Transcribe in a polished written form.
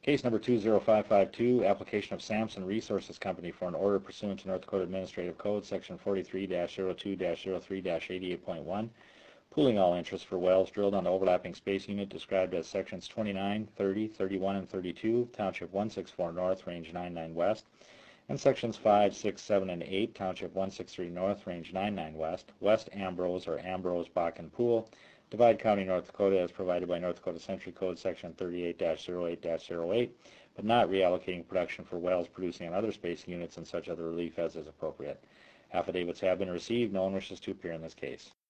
Case number 20552, application of Samson Resources Company for an order pursuant to North Dakota Administrative Code, Section 43-02-03-88.1, pooling all interests for wells drilled on the overlapping space unit described as Sections 29, 30, 31, and 32, Township 164 North, Range 99 West, and Sections 5, 6, 7, and 8, Township 163 North, Range 99 West, West Ambrose or Ambrose Bakken Pool, Divide County, North Dakota, as provided by North Dakota Century Code Section 38-08-08, but not reallocating production for wells producing on other spacing units and such other relief as is appropriate. Affidavits have been received. No one wishes to appear in this case.